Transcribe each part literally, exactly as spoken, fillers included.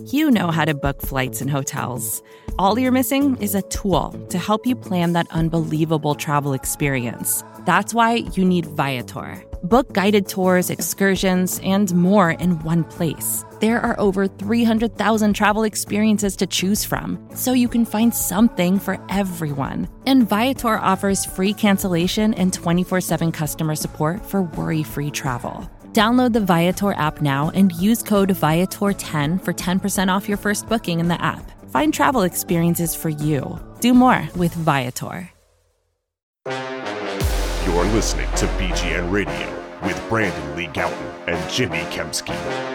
You know how to book flights and hotels. All you're missing is a tool to help you plan that unbelievable travel experience. That's why you need Viator. Book guided tours, excursions, and more in one place. There are over three hundred thousand travel experiences to choose from, so you can find something for everyone. And Viator offers free cancellation and twenty-four seven customer support for worry-free travel. Download the Viator app now and use code Viator ten for ten percent off your first booking in the app. Find travel experiences for you. Do more with Viator. You're listening to B G N Radio with Brandon Lee Gowton and Jimmy Kempski.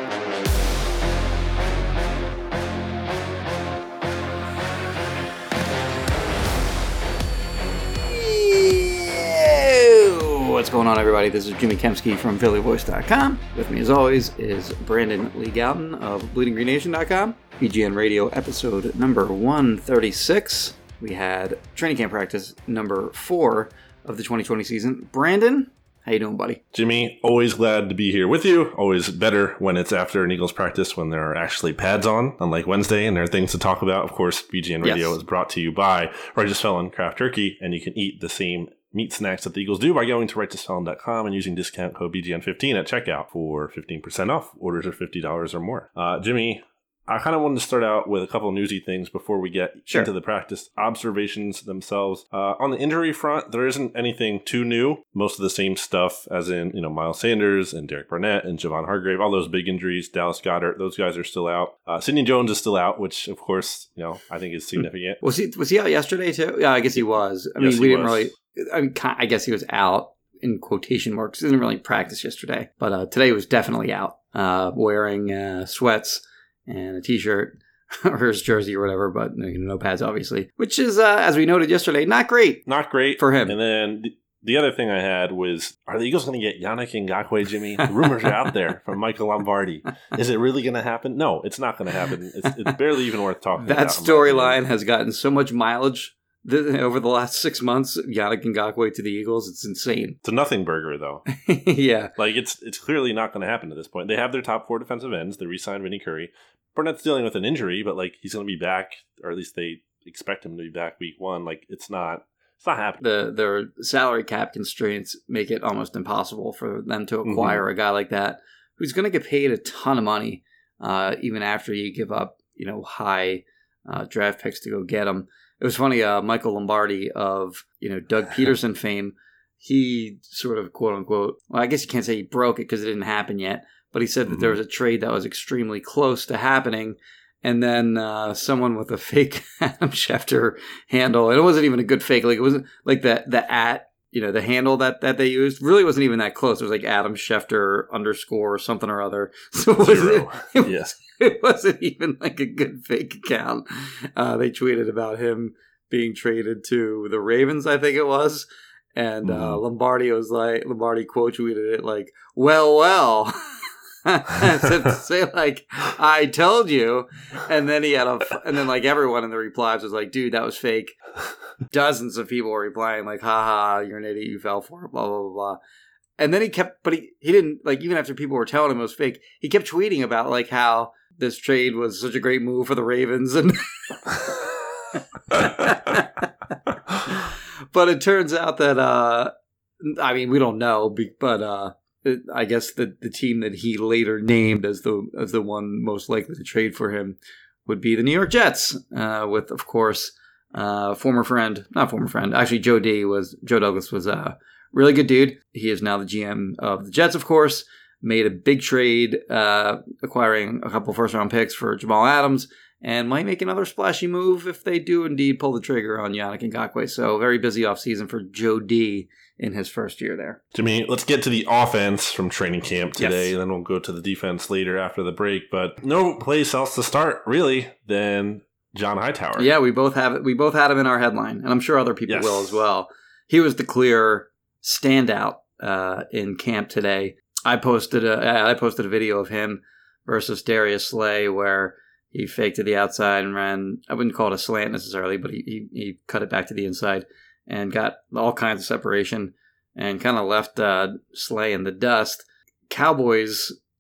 What's going on, everybody? This is Jimmy Kempski from Philly Voice dot com. With me, as always, is Brandon Lee Gowton of Bleeding Green Nation dot com. B G N Radio episode number one thirty-six. We had training camp practice number four of the twenty twenty season. Brandon, how you doing, buddy? Jimmy, always glad to be here with you. Always better when it's after an Eagles practice when there are actually pads on, unlike Wednesday, and there are things to talk about. Of course, B G N Radio yes. is brought to you by Righteous Felon Craft Turkey, and you can eat the same meat snacks that the Eagles do by going to righteous felon dot com and using discount code B G N fifteen at checkout for fifteen percent off orders of fifty dollars or more. Uh, Jimmy, I kind of wanted to start out with a couple of newsy things before we get sure. into the practice observations themselves. Uh, on the injury front, there isn't anything too new. Most of the same stuff as in, you know, Miles Sanders and Derek Barnett and Javon Hargrave, all those big injuries, Dallas Goedert, those guys are still out. Uh, Sidney Jones is still out, which, of course, you know, I think is significant. Was he, was he out yesterday, too? Yeah, I guess he was. I yes, mean, we didn't was. really... I mean, I guess he was out in quotation marks. He didn't really practice yesterday, but uh, today was definitely out, uh, wearing uh, sweats and a t-shirt or his jersey or whatever, but no, no pads, obviously, which is, uh, as we noted yesterday, not great. Not great for him. And then the, the other thing I had was, are the Eagles going to get Yannick Ngakoue, Jimmy? The rumors are out there from Michael Lombardi. Is it really going to happen? No, it's not going to happen. It's, it's barely even worth talking that about. That storyline has gotten so much mileage over the last six months, Yannick Ngakoue to the Eagles. It's insane. It's a nothing burger, though. yeah. Like, it's it's clearly not going to happen at this point. They have their top four defensive ends. They re-signed Vinny Curry. Burnett's dealing with an injury, but, like, he's going to be back, or at least they expect him to be back week one. Like, it's not... It's not happening. The, their salary cap constraints make it almost impossible for them to acquire mm-hmm. a guy like that who's going to get paid a ton of money, uh, even after you give up, you know, high uh, draft picks to go get him. It was funny, uh, Michael Lombardi of, you know, Doug Peterson fame, he sort of, quote unquote, well, I guess you can't say he broke it because it didn't happen yet, but he said that mm-hmm. there was a trade that was extremely close to happening, and then uh, someone with a fake Adam Schefter handle, and it wasn't even a good fake, like it wasn't like the, the at, you know, the handle that, that they used really wasn't even that close. It was like Adam Schefter underscore or something or other. So it was, Zero. It, it, yes. It wasn't even like a good fake account. Uh, they tweeted about him being traded to the Ravens, I think it was. And mm-hmm. uh, Lombardi was like, Lombardi quote tweeted it like, well, well. So to say like, I told you. And then he had a, and then like everyone in the replies was like, dude, that was fake. Dozens of people were replying like, haha, you're an idiot, you fell for it, blah, blah, blah, blah. And then he kept, but he, he didn't, like, even after people were telling him it was fake, he kept tweeting about like how this trade was such a great move for the Ravens. And but it turns out that, uh, I mean, we don't know, but uh, it, I guess the, the team that he later named as the as the one most likely to trade for him would be the New York Jets, uh, with, of course, uh, former friend, not former friend, actually Joe D was, Joe Douglas was a really good dude. He is now the G M of the Jets, of course. Made a big trade, uh, acquiring a couple first-round picks for Jamal Adams, and might make another splashy move if they do indeed pull the trigger on Yannick Ngakoue. So very busy offseason for Joe D in his first year there. Jimmy, let's get to the offense from training camp today, yes. and then we'll go to the defense later after the break. But no place else to start, really, than John Hightower. Yeah, we both have it. We both had him in our headline, and I'm sure other people yes. will as well. He was the clear standout uh, in camp today. I posted a I posted a video of him versus Darius Slay where he faked to the outside and ran. I wouldn't call it a slant necessarily, but he he, he cut it back to the inside and got all kinds of separation and kind of left uh, Slay in the dust. Cowboys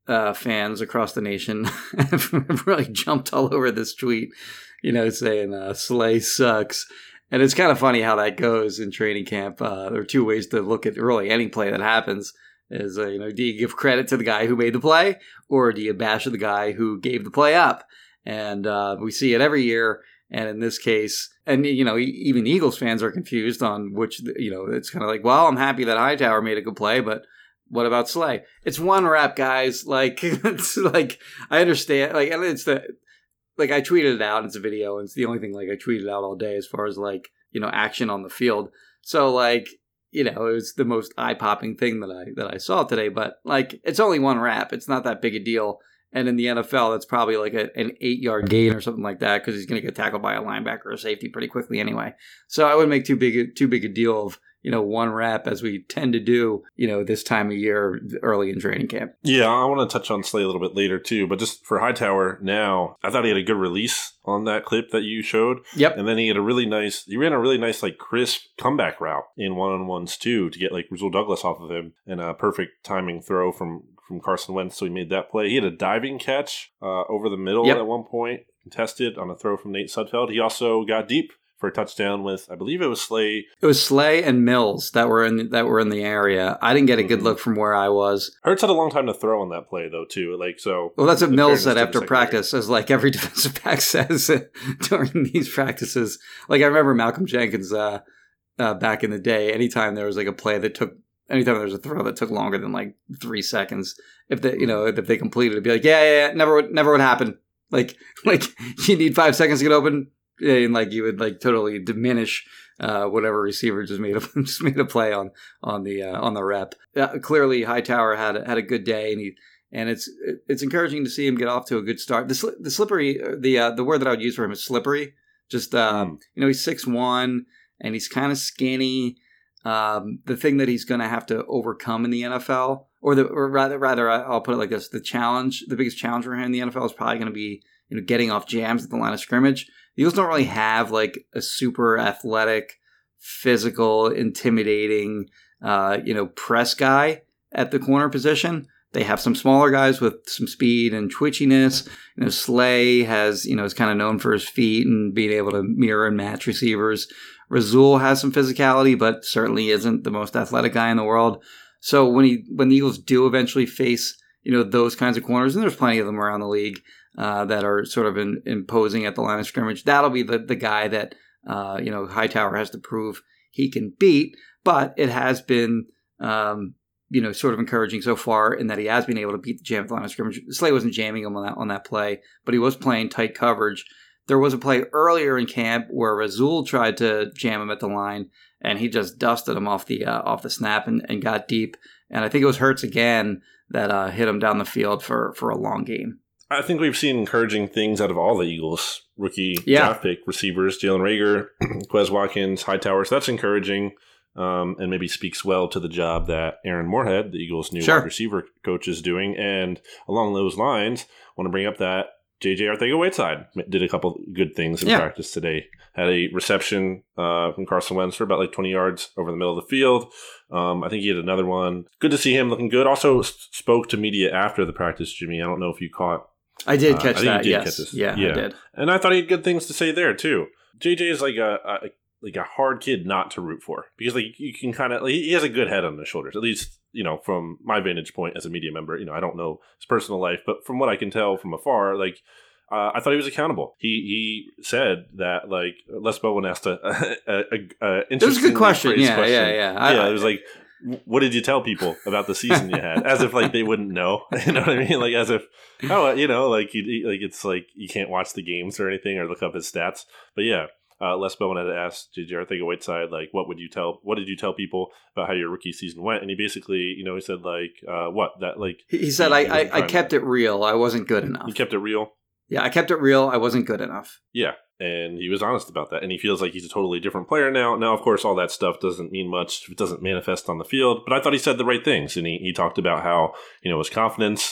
uh, fans across the nation have really jumped all over this tweet, you know, saying uh, Slay sucks. And it's kind of funny how that goes in training camp. Uh, there are two ways to look at really any play that happens. Is, uh, you know, do you give credit to the guy who made the play, or do you bash the guy who gave the play up? And uh, we see it every year. And in this case, and, you know, even Eagles fans are confused on which, you know, it's kind of like, well, I'm happy that Hightower made a good play, but what about Slay? It's one rep, guys. Like, it's like, I understand. Like, and it's the, like, I tweeted it out. It's a video. And it's the only thing, like, I tweeted out all day as far as, like, you know, action on the field. So, like, you know, it was the most eye-popping thing that I that I saw today. But, like, it's only one rep. It's not that big a deal. And in the N F L, that's probably like a, an eight-yard gain or something like that because he's going to get tackled by a linebacker or safety pretty quickly anyway. So I wouldn't make too big, a, too big a deal of, you know, one rep as we tend to do, you know, this time of year early in training camp. Yeah, I want to touch on Slay a little bit later too. But just for Hightower now, I thought he had a good release on that clip that you showed. Yep. And then he had a really nice, he ran a really nice, like, crisp comeback route in one-on-ones too to get, like, Rasul Douglas off of him and a perfect timing throw from from Carson Wentz, so he made that play. He had a diving catch uh, over the middle yep. at one point, contested on a throw from Nate Sudfeld. He also got deep for a touchdown with, I believe it was Slay. It was Slay and Mills that were in that were in the area. I didn't get a good look from where I was. Hurts had a long time to throw on that play, though, too. Like so. Well, that's what Mills said after practice, as like every defensive back says during these practices. Like I remember Malcolm Jenkins uh, uh, back in the day. Anytime there was like a play that took. Anytime there was a throw that took longer than like three seconds, if they, you know, if they completed, it'd be like, yeah, yeah, yeah, never would, never would happen. Like, like you need five seconds to get open, and like you would like totally diminish uh, whatever receiver just made a just made a play on on the uh, on the rep. Uh, clearly, Hightower had a, had a good day, and he and it's it's encouraging to see him get off to a good start. The sli- the slippery the uh, the word that I would use for him is slippery. Just um, mm. you know, he's six one and he's kind of skinny. Um, the thing that he's going to have to overcome in the N F L, or the, or rather, rather, I'll put it like this: the challenge, the biggest challenge for him in the N F L is probably going to be, you know, getting off jams at the line of scrimmage. The Eagles don't really have like a super athletic, physical, intimidating, uh, you know, press guy at the corner position. They have some smaller guys with some speed and twitchiness. You know, Slay has, you know, is kind of known for his feet and being able to mirror and match receivers. Rasul has some physicality, but certainly isn't the most athletic guy in the world. So when he when the Eagles do eventually face, you know, those kinds of corners, and there's plenty of them around the league uh, that are sort of in, imposing at the line of scrimmage, that'll be the, the guy that, uh, you know, Hightower has to prove he can beat. But it has been, um, you know, sort of encouraging so far in that he has been able to beat the jam at the line of scrimmage. Slay wasn't jamming him on that, on that play, but he was playing tight coverage. There was a play earlier in camp where Rasul tried to jam him at the line, and he just dusted him off the uh, off the snap and, and got deep. And I think it was Hurts again that uh, hit him down the field for, for a long game. I think we've seen encouraging things out of all the Eagles rookie yeah. draft pick receivers: Jalen Reagor, Quez Watkins, Hightower. So that's encouraging, um, and maybe speaks well to the job that Aaron Moorhead, the Eagles' new sure. wide receiver coach, is doing. And along those lines, I want to bring up that J J Arcega-Whiteside did a couple good things in yeah. practice today. Had a reception uh, from Carson Wentz for about like twenty yards over the middle of the field. Um, I think he had another one. Good to see him looking good. Also spoke to media after the practice, Jimmy. I don't know if you caught. I did catch uh, I that, did yes. Catch this. Yeah, yeah, I did. And I thought he had good things to say there, too. J J is like a, a like a hard kid not to root for. Because like you can kind of, like, he has a good head on his shoulders. At least, you know, from my vantage point as a media member. You know, I don't know his personal life, but from what I can tell from afar, like, Uh, I thought he was accountable. He he said that, like, Les Bowen asked a, a, a, a interesting. It was a good question. Yeah, question. yeah, yeah. I, yeah, it was like, what did you tell people about the season you had? As if like they wouldn't know. You know what I mean? Like as if, oh, you know, like you like it's like you can't watch the games or anything or look up his stats. But yeah, uh, Les Bowen had asked J J Arcega-Whiteside, like, what would you tell? What did you tell people about how your rookie season went? And he basically, you know, he said like, uh, what that like. He, he said, he, I he I, I kept to, it real. I wasn't good enough. You kept it real. Yeah, I kept it real. I wasn't good enough. Yeah, and he was honest about that. And he feels like he's a totally different player now. Now, of course, all that stuff doesn't mean much if it doesn't manifest on the field. But I thought he said the right things. And he, he talked about how, you know, his confidence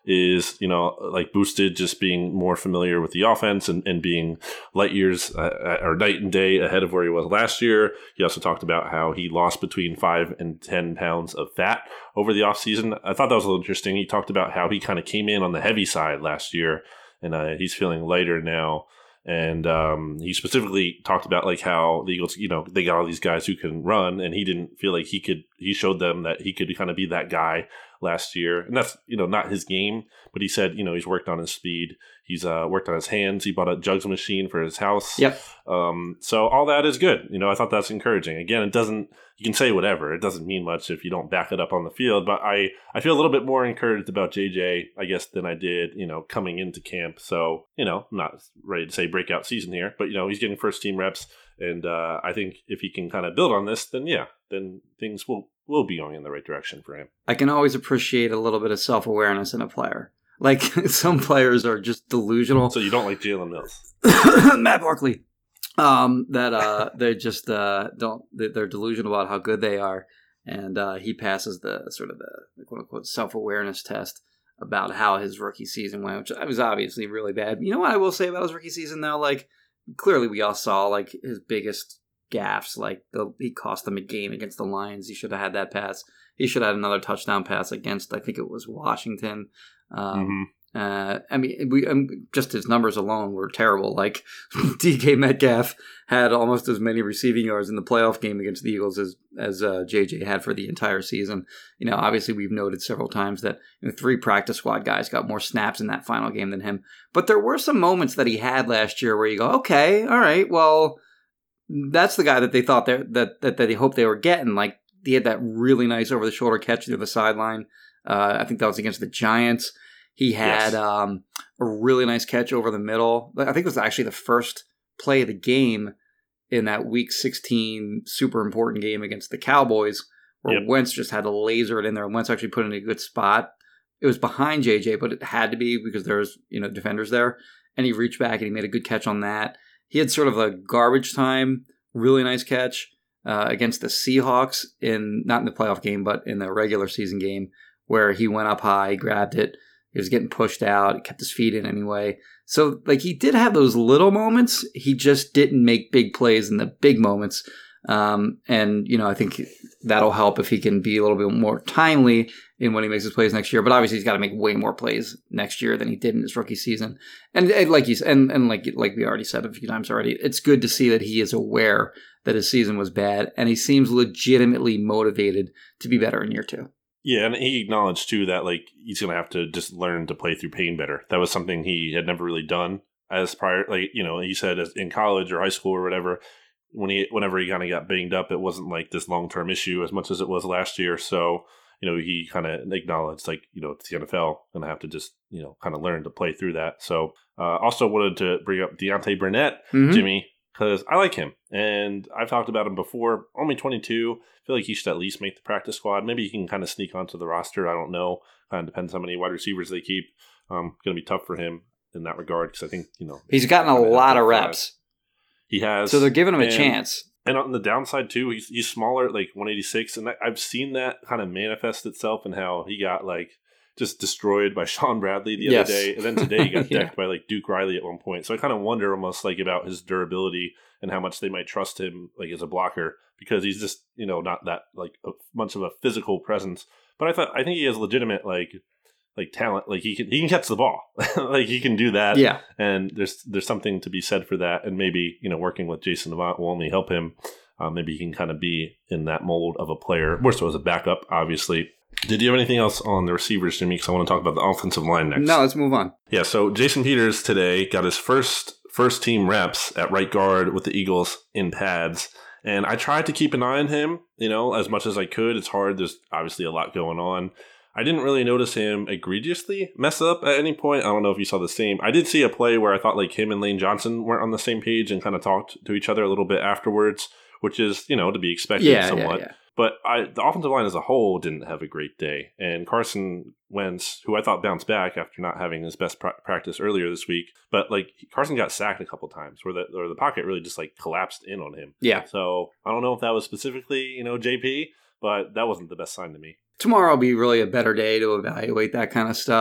is, you know, like boosted just being more familiar with the offense and, and being light years uh, or night and day ahead of where he was last year. He also talked about how he lost between five and ten pounds of fat over the offseason. I thought that was a little interesting. He talked about how he kind of came in on the heavy side last year, and uh, he's feeling lighter now. And um, he specifically talked about like how the Eagles, you know, they got all these guys who can run, and he didn't feel like he could. He showed them that he could kind of be that guy last year, and that's, you know, not his game. But he said, you know, he's worked on his speed. He's uh, worked on his hands. He bought a jugs machine for his house. Yep. Um, so all that is good. You know, I thought that's encouraging. Again, it doesn't. You can say whatever. It doesn't mean much if you don't back it up on the field. But I, I feel a little bit more encouraged about J J, I guess, than I did, you know, coming into camp. So, you know, I'm not ready to say breakout season here, but, you know, he's getting first team reps. And uh, I think if he can kind of build on this, then, yeah, then things will, will be going in the right direction for him. I can always appreciate a little bit of self-awareness in a player. Like, some players are just delusional. So you don't like Jalen Mills? Matt Barkley. Um, that uh, they just uh, don't. They're delusional about how good they are, and uh, he passes the sort of the quote unquote self awareness test about how his rookie season went, which was obviously really bad. You know what I will say about his rookie season though? Like, clearly we all saw like his biggest gaffes. Like the, he cost them a game against the Lions. He should have had that pass. He should have had another touchdown pass against, I think it was Washington. Um, mm-hmm. Uh, I mean, we um, just his numbers alone were terrible. Like D K Metcalf had almost as many receiving yards in the playoff game against the Eagles as as uh, J J had for the entire season. You know, obviously we've noted several times that, you know, three practice squad guys got more snaps in that final game than him. But there were some moments that he had last year where you go, okay, all right, well, that's the guy that they thought that that that they hoped they were getting. Like he had that really nice over the shoulder catch near the sideline. Uh, I think that was against the Giants. He had yes. um, a really nice catch over the middle. I think it was actually the first play of the game in that Week sixteen super important game against the Cowboys, where yep. Wentz just had to laser it in there. And Wentz actually put it in a good spot. It was behind J J, but it had to be because there's, you know, defenders there. And he reached back and he made a good catch on that. He had sort of a garbage time, really nice catch uh, against the Seahawks in not in the playoff game, but in the regular season game, where he went up high, grabbed it. He was getting pushed out. He kept his feet in anyway. So, like, he did have those little moments. He just didn't make big plays in the big moments. Um, and, you know, I think that'll help if he can be a little bit more timely in when he makes his plays next year. But obviously, he's got to make way more plays next year than he did in his rookie season. And, and like you and and like like we already said a few times already, it's good to see that he is aware that his season was bad, and he seems legitimately motivated to be better in year two. Yeah, and he acknowledged, too, that like he's going to have to just learn to play through pain better. That was something he had never really done as prior. Like, you know, he said as in college or high school or whatever, when he whenever he kind of got banged up, it wasn't like this long-term issue as much as it was last year. So, you know, he kind of acknowledged, like, you know, it's the N F L, going to have to just, you know, kind of learn to play through that. So, uh, also wanted to bring up Deontay Burnett, mm-hmm. Jimmy, because I like him. And I've talked about him before. Only twenty-two. I feel like he should at least make the practice squad. Maybe he can kind of sneak onto the roster. I don't know. Kind of depends how many wide receivers they keep. Um, going to be tough for him in that regard because I think, you know. He's gotten a lot of reps. He has. So they're giving him and, a chance. And on the downside, too, he's, he's smaller, like one eighty-six. And I've seen that kind of manifest itself in how he got, like, just destroyed by Sean Bradley the yes. other day. And then today he got yeah. decked by, like, Duke Riley at one point. So I kind of wonder almost, like, about his durability and how much they might trust him, like, as a blocker, because he's just, you know, not that, like, a, much of a physical presence. But I thought, I think he has legitimate, like, like talent. Like, he can, he can catch the ball. Like, he can do that. Yeah. And there's, there's something to be said for that. And maybe, you know, working with Jason Avant will only help him. Uh, maybe he can kind of be in that mold of a player, more so as a backup, obviously. Did you have anything else on the receivers, Jimmy? Because I want to talk about the offensive line next. No, let's move on. Yeah, so Jason Peters today got his first first team reps at right guard with the Eagles in pads. And I tried to keep an eye on him, you know, as much as I could. It's hard. There's obviously a lot going on. I didn't really notice him egregiously mess up at any point. I don't know if you saw the same. I did see a play where I thought like him and Lane Johnson weren't on the same page and kind of talked to each other a little bit afterwards, which is, you know, to be expected yeah, somewhat. Yeah, yeah. But I, the offensive line as a whole didn't have a great day. And Carson Wentz, who I thought bounced back after not having his best pra- practice earlier this week, but like Carson got sacked a couple times where the, where the pocket really just like collapsed in on him. Yeah. So I don't know if that was specifically, you know, J P, but that wasn't the best sign to me. Tomorrow will be really a better day to evaluate that kind of stuff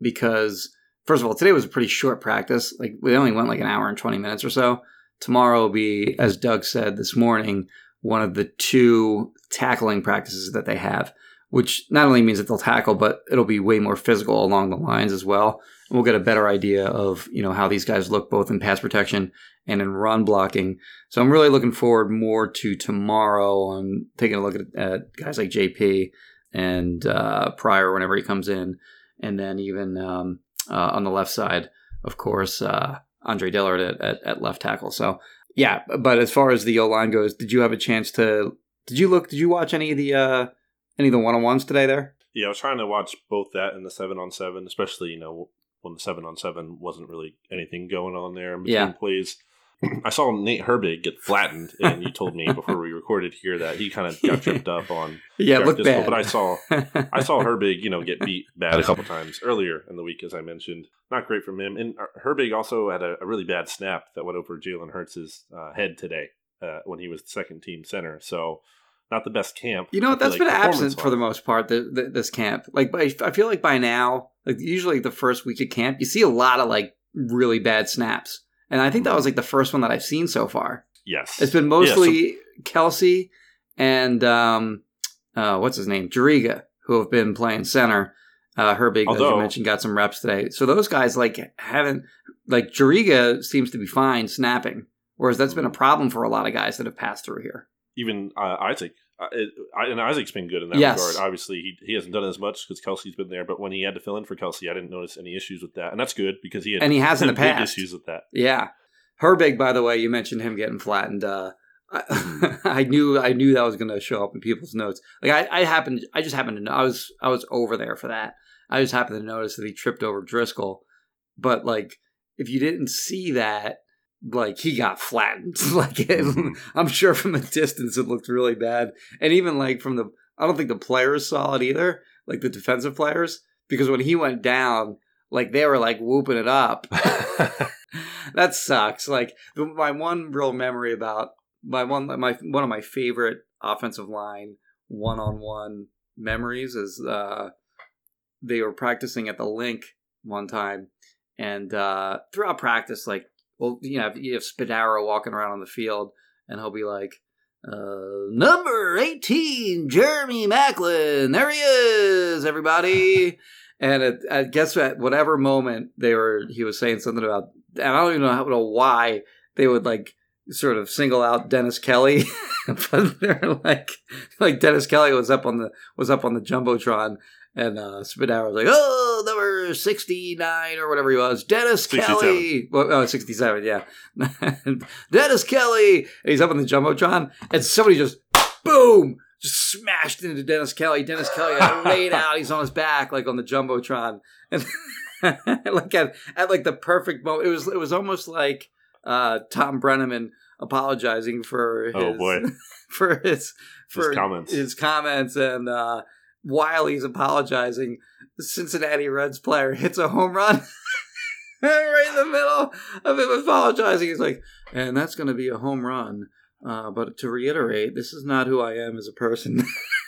because, first of all, today was a pretty short practice. Like, we only went like an hour and twenty minutes or so. Tomorrow will be, as Doug said this morning, one of the two tackling practices that they have, which not only means that they'll tackle, but it'll be way more physical along the lines as well. And we'll get a better idea of, you know, how these guys look both in pass protection and in run blocking. So I'm really looking forward more to tomorrow on taking a look at, at guys like J P and uh, Pryor whenever he comes in. And then even um, uh, on the left side, of course, uh, Andre Dillard at, at, at left tackle. So, yeah, but as far as the O-line goes, did you have a chance to, did you look, did you watch any of the, uh, any of the one-on-ones today there? Yeah, I was trying to watch both that and the seven-on-seven, especially, you know, when the seven-on-seven wasn't really anything going on there in between yeah. plays. I saw Nate Herbig get flattened, and you told me before we recorded here that he kind of got tripped up on yeah, it looked bad. But I saw I saw Herbig, you know, get beat bad a couple times earlier in the week, as I mentioned. Not great from him. And Herbig also had a, a really bad snap that went over Jalen Hurts' uh, head today uh, when he was the second team center. So not the best camp. You know what? That's like been absent for the most part, the, the, this camp. Like, I feel like by now, like usually the first week of camp, you see a lot of like really bad snaps. And I think that was like the first one that I've seen so far. Yes. It's been mostly yeah, so- Kelsey and um, uh, what's his name? Jariga, who have been playing center. Uh, Herbig, Although, as you mentioned, got some reps today. So those guys like haven't, like Jariga seems to be fine snapping, whereas that's been a problem for a lot of guys that have passed through here. Even uh, Isaac. Uh, it, I, and Isaac's been good in that yes. regard. Obviously, he he hasn't done as much because Kelsey's been there. But when he had to fill in for Kelsey, I didn't notice any issues with that, and that's good because he had and he has in the big past issues with that. Yeah, Herbig, by the way, you mentioned him getting flattened. Uh, I, I knew I knew that was going to show up in people's notes. Like I, I happened, I just happened to know. I was I was over there for that. I just happened to notice that he tripped over Driscoll. But like, if you didn't see that. Like, he got flattened. Like, it, I'm sure from a distance it looked really bad. And even, like, from the... I don't think the players saw it either. Like, the defensive players. Because when he went down, like, they were, like, whooping it up. That sucks. Like, the, my one real memory about... my one my One of my favorite offensive line one-on-one memories is uh, they were practicing at the Link one time. And uh, throughout practice, like, well, you know, you have Spadaro walking around on the field, and he'll be like, uh, number eighteen, Jeremy Maclin. There he is, everybody. And it, I guess at whatever moment they were, he was saying something about, and I don't even know, how, know why they would like sort of single out Dennis Kelly, but they're like, like Dennis Kelly was up on the was up on the jumbotron. And uh, Spadaro was like, oh, number sixty-nine or whatever he was. Dennis Kelly. Well, oh, sixty-seven, yeah. Dennis Kelly. And he's up on the Jumbotron. And somebody just, boom, just smashed into Dennis Kelly. Dennis Kelly got laid out. He's on his back, like on the Jumbotron. And like at, at like the perfect moment. It was, it was almost like uh, Tom Brenneman apologizing for his, oh, boy. for his, for his comments. His comments and, uh, while he's apologizing, the Cincinnati Reds player hits a home run right in the middle of him apologizing. He's like, and that's going to be a home run. Uh, but to reiterate, this is not who I am as a person.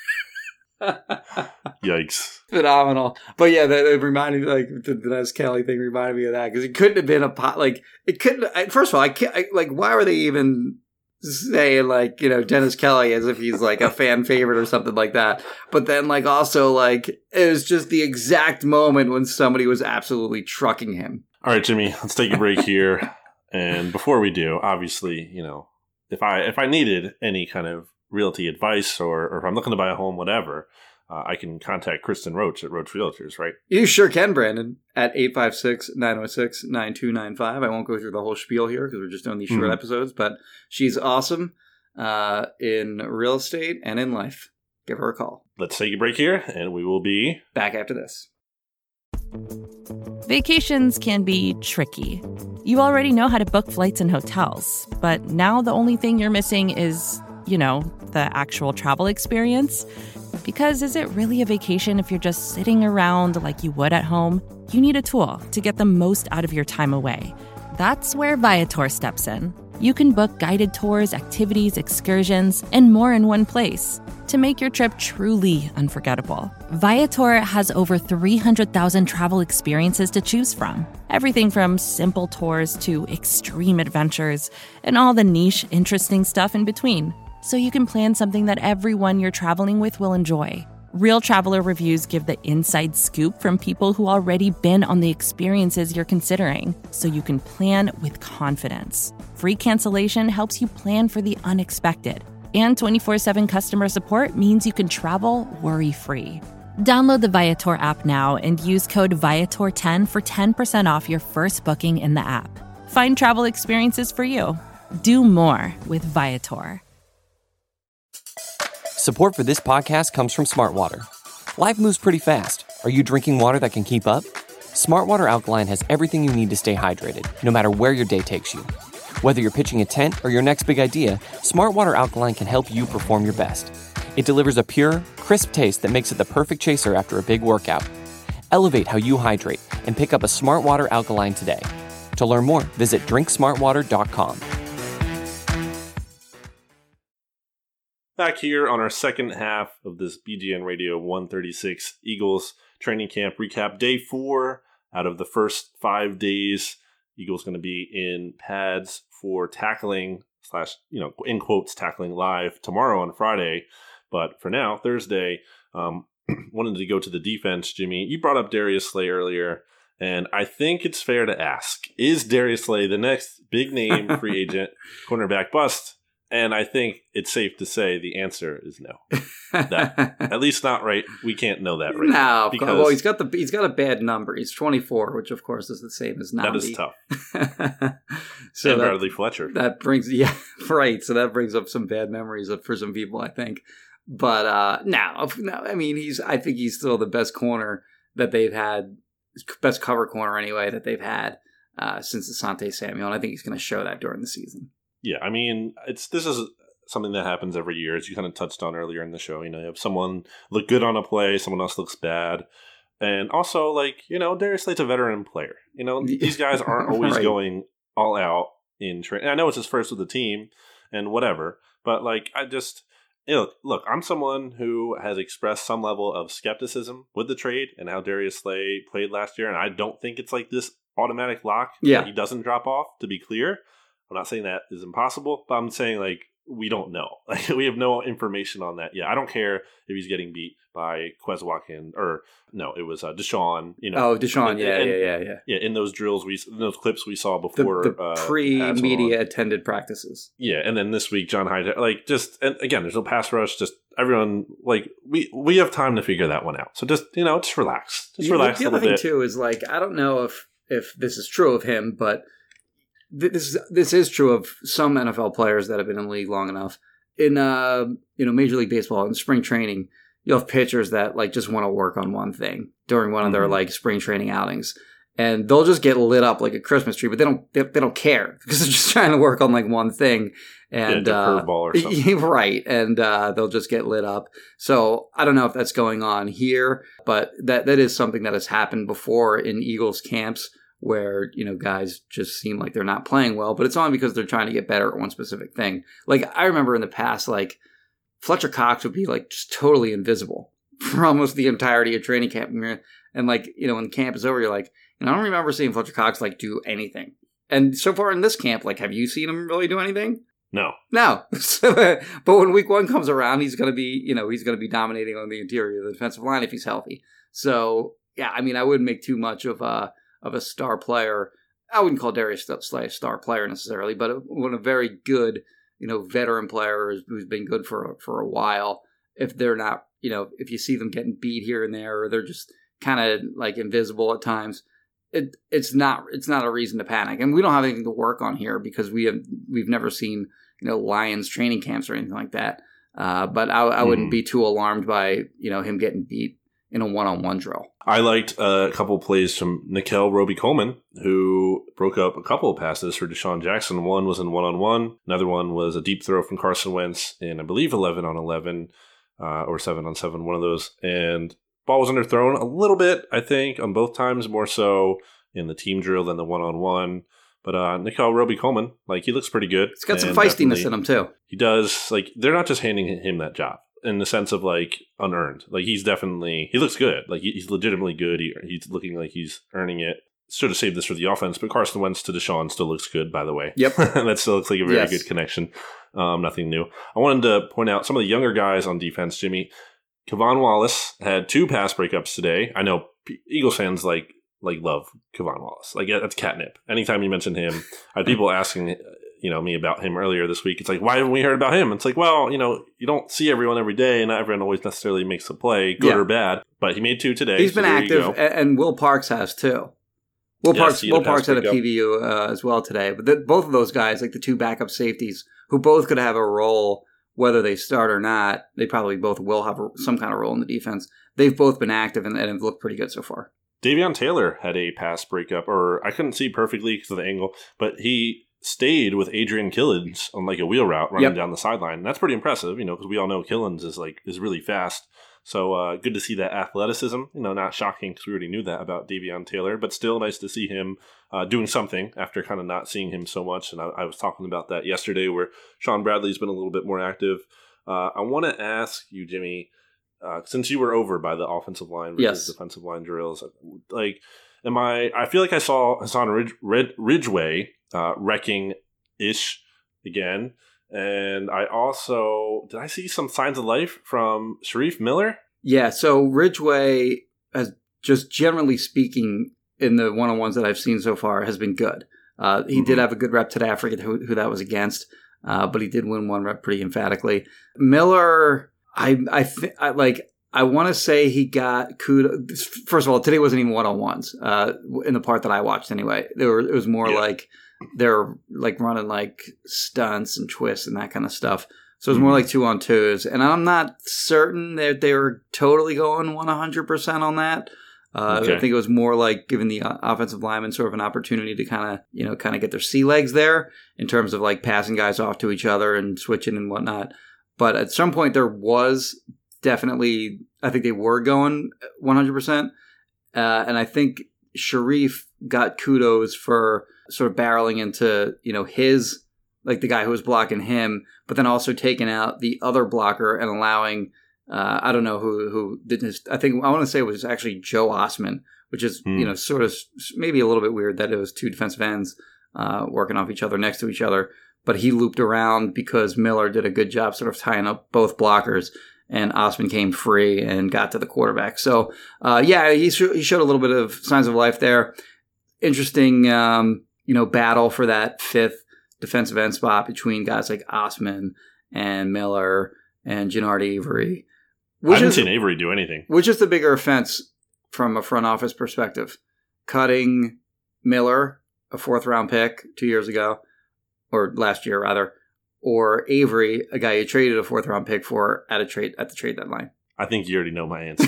Yikes. Phenomenal. But yeah, that it reminded me, like, the Dennis Kelly thing reminded me of that. Because it couldn't have been a pot, like, it couldn't, I, first of all, I can't, I, like, why were they even saying like, you know, Dennis Kelly as if he's like a fan favorite or something like that. But then like also like it was just the exact moment when somebody was absolutely trucking him. All right, Jimmy, let's take a break here. And before we do, obviously, you know, if I if I needed any kind of realty advice or, or if I'm looking to buy a home, whatever, uh, I can contact Kristen Roach at Roach Realtors, right? You sure can, Brandon, at eight five six, nine oh six, nine two nine five. I won't go through the whole spiel here because we're just doing these short mm-hmm. episodes, but she's awesome uh, in real estate and in life. Give her a call. Let's take a break here, and we will be back after this. Vacations can be tricky. You already know how to book flights and hotels, but now the only thing you're missing is, you know, the actual travel experience. Because is it really a vacation if you're just sitting around like you would at home? You need a tool to get the most out of your time away. That's where Viator steps in. You can book guided tours, activities, excursions, and more in one place. to make your trip truly unforgettable. Viator has over three hundred thousand travel experiences to choose from. Everything from simple tours to extreme adventures and all the niche, interesting stuff in between. So you can plan something that everyone you're traveling with will enjoy. Real traveler reviews give the inside scoop from people who already been on the experiences you're considering, so you can plan with confidence. Free cancellation helps you plan for the unexpected. And twenty-four seven customer support means you can travel worry-free. Download the Viator app now and use code Viator ten for ten percent off your first booking in the app. Find travel experiences for you. Do more with Viator. Support for this podcast comes from Smartwater. Life moves pretty fast. Are you drinking water that can keep up? Smartwater Alkaline has everything you need to stay hydrated, no matter where your day takes you. Whether you're pitching a tent or your next big idea, Smartwater Alkaline can help you perform your best. It delivers a pure, crisp taste that makes it the perfect chaser after a big workout. Elevate how you hydrate and pick up a Smartwater Alkaline today. To learn more, visit drink smartwater dot com. Back here on our second half of this B G N Radio one thirty-six Eagles training camp recap, day four out of the first five days. Eagles going to be in pads for tackling slash, you know, in quotes, tackling live tomorrow on Friday. But for now, Thursday, um, wanted to go to the defense, Jimmy. You brought up Darius Slay earlier, and I think it's fair to ask, is Darius Slay the next big name free agent cornerback bust? And I think it's safe to say the answer is no. That, at least not right. We can't know that right. No, because well, he's got the he's got a bad number. He's twenty-four, which of course is the same as Nnamdi. That is tough. So and that, Bradley Fletcher. That brings yeah right. So that brings up some bad memories for some people, I think. But uh, no, no, I mean he's. I think he's still the best corner that they've had, best cover corner anyway that they've had uh, since Asante Samuel, and I think he's going to show that during the season. Yeah, I mean, it's this is something that happens every year, as you kind of touched on earlier in the show. You know, you have someone look good on a play, someone else looks bad. And also, like, you know, Darius Slay's a veteran player. You know, these guys aren't always right. going all out in training. I know it's his first with the team and whatever, but, like, I just, you know, look, I'm someone who has expressed some level of skepticism with the trade and how Darius Slay played last year, and I don't think it's like this automatic lock yeah. that he doesn't drop off, to be clear. I'm not saying that is impossible, but I'm saying, like, we don't know. Like, we have no information on that yet. I don't care if he's getting beat by Quez Watkins, or no, it was uh, Deshaun. You know, oh, Deshaun, and, yeah, and, yeah, yeah, yeah. Yeah, in those drills, we in those clips we saw before the, the uh, pre-media attended practices. Yeah, and then this week, John Hyde, like, just and again, there's no pass rush. Just everyone, like, we we have time to figure that one out. So just you know, just relax, just yeah, relax. The a other little thing bit. too is like I don't know if if this is true of him, but. This is this is true of some N F L players that have been in the league long enough. In uh, you know, Major League Baseball in spring training, you'll have pitchers that like just want to work on one thing during one mm-hmm. of their like spring training outings, and they'll just get lit up like a Christmas tree. But they don't they, they don't care because they're just trying to work on like one thing. And yeah, uh, curveball or something, right? And uh, they'll just get lit up. So I don't know if that's going on here, but that that is something that has happened before in Eagles camps. Where, you know, guys just seem like they're not playing well, but it's only because they're trying to get better at one specific thing. Like, I remember in the past, like, Fletcher Cox would be, like, just totally invisible for almost the entirety of training camp. And, like, you know, when camp is over, you're like, you know, I don't remember seeing Fletcher Cox, like, do anything. And so far in this camp, like, have you seen him really do anything? No. No. But when week one comes around, he's going to be, you know, he's going to be dominating on the interior of the defensive line if he's healthy. So, yeah, I mean, I wouldn't make too much of uh of a star player. I wouldn't call Darius Slay a star player necessarily, but when a very good, you know, veteran player who's been good for for a while, if they're not, you know, if you see them getting beat here and there, or they're just kind of like invisible at times, it it's not it's not a reason to panic. And we don't have anything to work on here because we have we've never seen, you know, Lions training camps or anything like that. Uh, but I, I wouldn't mm. be too alarmed by, you know, him getting beat in a one-on-one drill. I liked uh, a couple of plays from Nikel Roby-Coleman, who broke up a couple of passes for Deshaun Jackson. One was in one-on-one. Another one was a deep throw from Carson Wentz in, I believe, eleven on eleven uh, or seven on seven, one of those. And ball was underthrown a little bit, I think, on both times, more so in the team drill than the one-on-one. But uh, Nikel Roby-Coleman, like, he looks pretty good. He's got some feistiness in him, too. He does. Like, they're not just handing him that job. in the sense of like unearned. Like he's definitely he looks good. Like he, he's legitimately good. He, he's looking like he's earning it. Should have saved this for the offense, but Carson Wentz to Deshaun still looks good, by the way. Yep. That still looks like a very yes. good connection. Um, nothing new. I wanted to point out some of the younger guys on defense, Jimmy. Kevon Wallace had two pass breakups today. I know Eagles fans like like love Kevon Wallace. Like that's catnip. Anytime you mention him, I had people asking you know me about him earlier this week. It's like, why haven't we heard about him? It's like, well, you know, you don't see everyone every day, and not everyone always necessarily makes a play, good yeah. or bad. But he made two today. He's so been active, and Will Parks has too. Will yes, Parks, Will Parks had a P V U uh, as well today. But the, both of those guys, like the two backup safeties, who both could have a role, whether they start or not, they probably both will have a, some kind of role in the defense. They've both been active and, and have looked pretty good so far. Davion Taylor had a pass breakup, or I couldn't see perfectly because of the angle, but he stayed with Adrian Killins on like a wheel route running yep. down the sideline. That's pretty impressive, you know, because we all know Killins is like is really fast. So uh, good to see that athleticism. You know, not shocking because we already knew that about Davion Taylor, but still nice to see him uh, doing something after kind of not seeing him so much. And I, I was talking about that yesterday where Sean Bradley's been a little bit more active. Uh, I want to ask you, Jimmy, uh, since you were over by the offensive line versus yes. defensive line drills, like, am I, I feel like I saw Hassan Ridge, Rid, Ridgeway uh, wrecking-ish again. And I also, did I see some signs of life from Sharif Miller? Yeah, so Ridgeway, has just generally speaking, in the one-on-ones that I've seen so far, has been good. Uh, he mm-hmm. did have a good rep today. I forget who, who that was against, uh, but he did win one rep pretty emphatically. Miller, I I, th- I like. I want to say he got kudos. First of all, today wasn't even one-on-ones uh, in the part that I watched anyway. There were, it was more yeah. like they're like running like stunts and twists and that kind of stuff. So it was more like two on twos. And I'm not certain that they were totally going one hundred percent on that. Uh, okay. I think it was more like giving the offensive linemen sort of an opportunity to kind of, you know, kind of get their sea legs there in terms of like passing guys off to each other and switching and whatnot. But at some point there was definitely, I think they were going one hundred percent. Uh, and I think Sharif got kudos for sort of barreling into, you know, his, like the guy who was blocking him, but then also taking out the other blocker and allowing, uh, I don't know who who did this. I think I want to say it was actually Joe Osman, which is, hmm. you know, sort of maybe a little bit weird that it was two defensive ends uh, working off each other next to each other. But he looped around because Miller did a good job sort of tying up both blockers, and Osman came free and got to the quarterback. So, uh, yeah, he, sh- he showed a little bit of signs of life there. Interesting, um, you know, battle for that fifth defensive end spot between guys like Osman and Miller and Jannard Avery. I haven't seen Avery do anything. Which is the bigger offense from a front office perspective? Cutting Miller, a fourth round pick two years ago, or last year rather, or Avery, a guy you traded a fourth round pick for at a trade at the trade deadline? I think you already know my answer.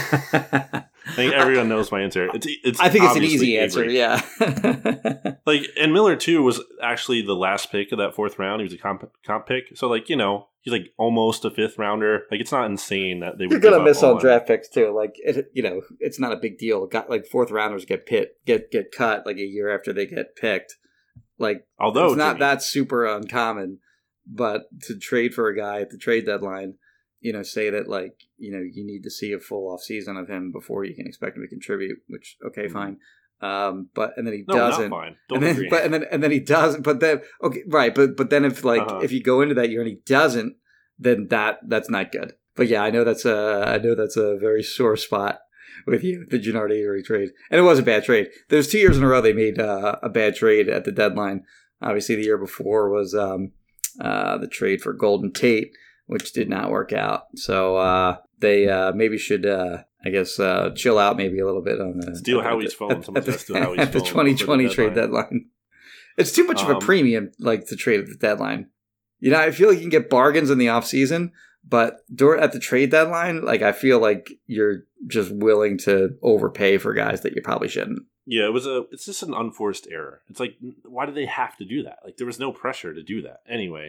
I think everyone knows my answer. It's, it's I think it's an easy answer, Avery. Yeah. Like, and Miller too was actually the last pick of that fourth round. He was a comp, comp pick, so like you know he's like almost a fifth rounder. Like it's not insane that they would. You're gonna miss on draft picks too. Like it, you know, it's not a big deal. Got like fourth rounders get pit get get cut like a year after they get picked. Like although it's not Jimmy, that super uncommon, but to trade for a guy at the trade deadline. You know, say that, like, you know, you need to see a full off season of him before you can expect him to contribute, which, okay, mm-hmm. fine. Um, but, and then he no, doesn't. Not fine. Don't and then, agree. But, and then, and then he doesn't, but then, okay, right. But, but then if, like, uh-huh. if you go into that year and he doesn't, then that, that's not good. But yeah, I know that's a, I know that's a very sore spot with you, the Jannard Avery trade. And it was a bad trade. There's two years in a row they made uh, a bad trade at the deadline. Obviously, the year before was um, uh, the trade for Golden Tate, which did not work out. So uh, they uh, maybe should, uh, I guess, uh, chill out maybe a little bit on the steal Howie's phone. At, at, the, at the twenty twenty trade deadline. It's too much um, of a premium, like to trade at the deadline. You know, I feel like you can get bargains in the off season, but during at the trade deadline, like I feel like you're just willing to overpay for guys that you probably shouldn't. Yeah, it was a. It's just an unforced error. It's like, why do they have to do that? Like there was no pressure to do that anyway.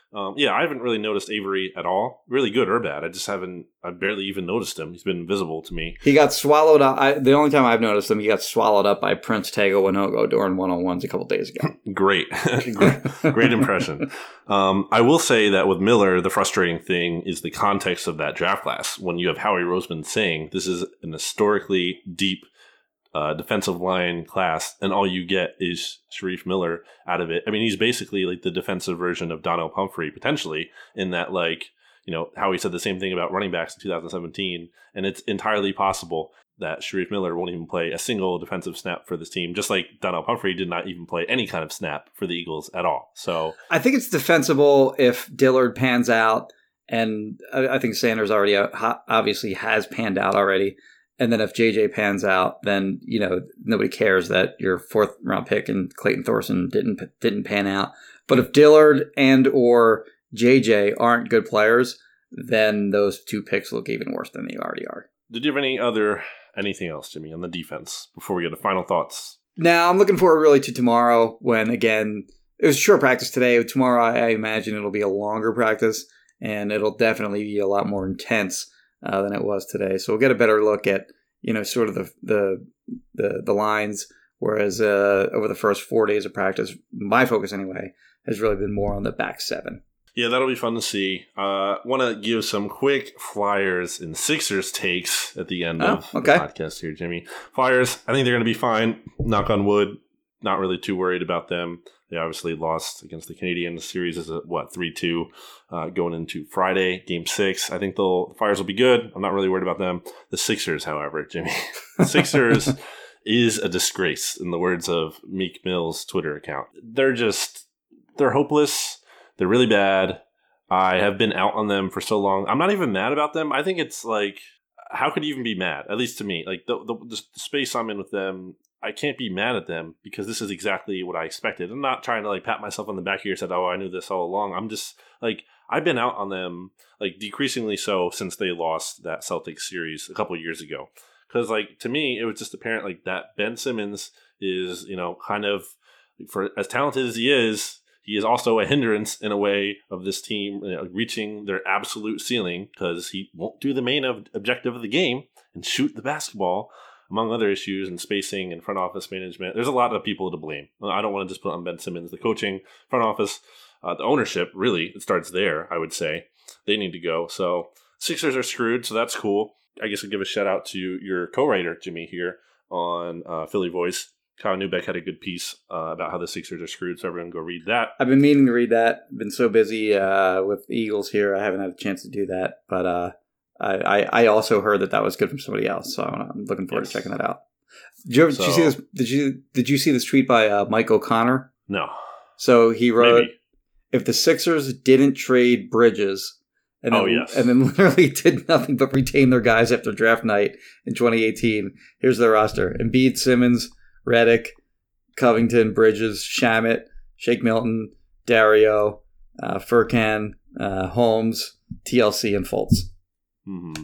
Um, yeah, I haven't really noticed Avery at all, really good or bad. I just haven't, I barely even noticed him. He's been invisible to me. He got swallowed up. I, the only time I've noticed him, he got swallowed up by Prince Tega Winogo during one-on-ones a couple days ago. Great. great. Great impression. Um, I will say that with Miller, the frustrating thing is the context of that draft class. When you have Howie Roseman saying this is an historically deep Uh, defensive line class, and all you get is Shareef Miller out of it. I mean, he's basically like the defensive version of Donnell Pumphrey, potentially, in that, like, you know, how he said the same thing about running backs in two thousand seventeen, and it's entirely possible that Shareef Miller won't even play a single defensive snap for this team, just like Donnell Pumphrey did not even play any kind of snap for the Eagles at all. So I think it's defensible if Dillard pans out, and I think Sanders already obviously has panned out already. And then if J J pans out, then, you know, nobody cares that your fourth round pick and Clayton Thorson didn't didn't pan out. But if Dillard and or J J aren't good players, then those two picks look even worse than they already are. Did you have any other anything else, Jimmy, on the defense before we get to final thoughts? Now, I'm looking forward really to tomorrow when, again, it was short practice today. Tomorrow, I imagine it'll be a longer practice, and it'll definitely be a lot more intense Uh, than it was today. So we'll get a better look at, you know, sort of the the the, the lines, whereas uh, over the first four days of practice, my focus anyway, has really been more on the back seven. Yeah, that'll be fun to see. Uh, want to give some quick Flyers and Sixers takes at the end oh, of okay. the podcast here, Jimmy. Flyers, I think they're going to be fine. Knock on wood. Not really too worried about them. They obviously lost against the Canadiens. The series is a, what, three two uh, going into Friday, game six. I think they'll, the Flyers will be good. I'm not really worried about them. The Sixers, however, Jimmy. The Sixers is a disgrace, in the words of Meek Mill's Twitter account. They're just, they're hopeless. They're really bad. I have been out on them for so long. I'm not even mad about them. I think it's like, how could you even be mad? At least to me. Like, the, the, the space I'm in with them, I can't be mad at them because this is exactly what I expected. I'm not trying to like pat myself on the back here and said, oh, I knew this all along. I'm just like, I've been out on them like decreasingly so since they lost that Celtics series a couple of years ago. Because like, to me, it was just apparent like that Ben Simmons is, you know, kind of, for as talented as he is, he is also a hindrance in a way of this team, you know, reaching their absolute ceiling because he won't do the main ob- objective of the game and shoot the basketball, among other issues and spacing and front office management. There's a lot of people to blame. I don't want to just put on Ben Simmons. The coaching, front office, uh, the ownership, really, it starts there, I would say. They need to go. So Sixers are screwed, so that's cool. I guess I'll give a shout out to your co-writer, Jimmy, here on uh, Philly Voice. Kyle Neubeck had a good piece uh, about how the Sixers are screwed, so everyone go read that. I've been meaning to read that. I've been so busy uh, with the Eagles here, I haven't had a chance to do that. But uh, I, I also heard that that was good from somebody else, so I'm looking forward yes. to checking that out. Did you, ever, so, did you see this? Did you did you see this tweet by uh, Mike O'Connor? No. So he wrote, Maybe. "If the Sixers didn't trade Bridges, and then, oh yes, and then literally did nothing but retain their guys after draft night in twenty eighteen, here's their roster: Embiid, Simmons, Redick, Covington, Bridges, Shamet, Shake Milton, Dario, uh, Furkan, uh, Holmes, T L C, and Fultz." Mm-hmm.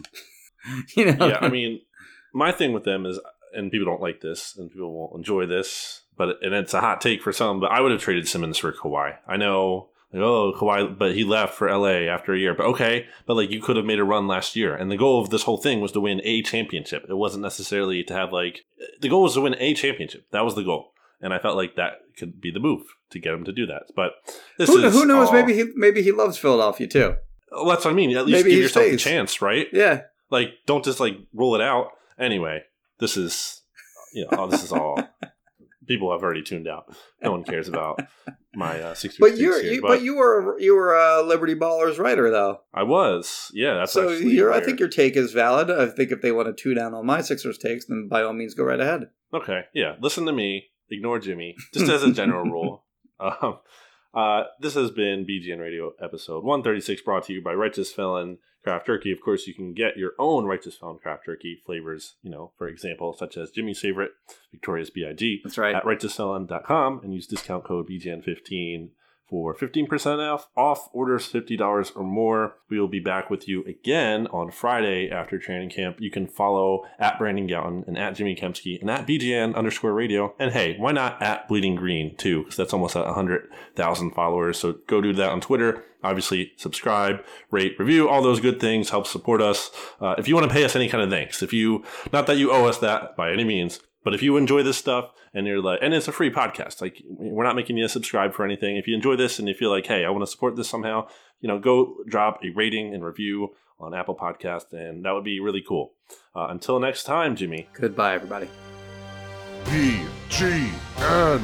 You know, yeah. I mean, my thing with them is, and people don't like this, and people won't enjoy this, but and it's a hot take for some. But I would have traded Simmons for Kawhi. I know, like, oh, Kawhi, but he left for L A after a year. But okay, but like you could have made a run last year, and the goal of this whole thing was to win a championship. It wasn't necessarily to have like the goal was to win a championship. That was the goal, and I felt like that could be the move to get him to do that. But this who, is who knows? all, maybe he maybe he loves Philadelphia too. Well, that's what I mean. At least maybe give yourself stays. a chance, right? Yeah. Like, don't just like roll it out. Anyway, this is, you know, oh, this is all. People have already tuned out. No one cares about my uh, Sixers. But you're, here, you, but, but you were you were a Liberty Ballers writer though. I was, yeah. That's so. Actually Your, where... I think your take is valid. I think if they want to tune down on my Sixers takes, then by all means go right ahead. Okay, yeah. Listen to me. Ignore Jimmy. Just as a general rule. Um, uh, this has been B G N Radio episode one thirty-six, brought to you by Righteous Felon Craft Turkey. Of course, you can get your own Righteous Felon Craft Turkey flavors, you know, for example, such as Jimmy's favorite, Victoria's B I G. That's right. At righteous felon dot com and use discount code B G N fifteen for fifteen percent off, off orders fifty dollars or more. We will be back with you again on Friday after training camp. You can follow at Brandon Gowton and at Jimmy Kempski and at B G N underscore radio. And hey, why not at Bleeding Green too? Because that's almost at one hundred thousand followers. So go do that on Twitter. Obviously, subscribe, rate, review, all those good things help support us. Uh, if you want to pay us any kind of thanks, if you, not that you owe us that by any means, but if you enjoy this stuff and you're like, and it's a free podcast, like we're not making you subscribe for anything. If you enjoy this and you feel like, hey, I want to support this somehow, you know, go drop a rating and review on Apple Podcast, and that would be really cool. Uh, until next time, Jimmy. Goodbye, everybody. B G N.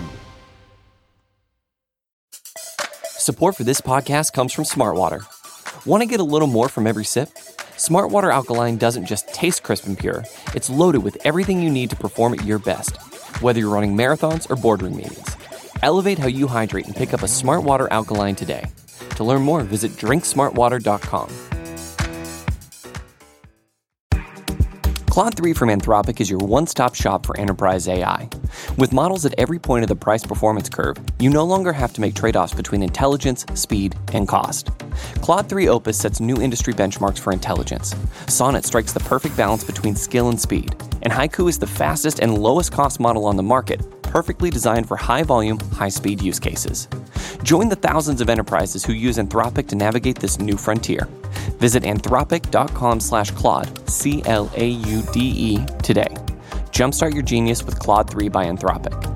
Support for this podcast comes from Smartwater. Want to get a little more from every sip? Smartwater Alkaline doesn't just taste crisp and pure, it's loaded with everything you need to perform at your best, whether you're running marathons or boardroom meetings. Elevate how you hydrate and pick up a Smartwater Alkaline today. To learn more, visit drink smart water dot com. Claude three from Anthropic is your one-stop shop for enterprise A I. With models at every point of the price-performance curve, you no longer have to make trade-offs between intelligence, speed, and cost. Claude three Opus sets new industry benchmarks for intelligence. Sonnet strikes the perfect balance between skill and speed. And Haiku is the fastest and lowest-cost model on the market, perfectly designed for high-volume, high-speed use cases. Join the thousands of enterprises who use Anthropic to navigate this new frontier. Visit anthropic.com slash Claude, C L A U D E, today. Jumpstart your genius with Claude three by Anthropic.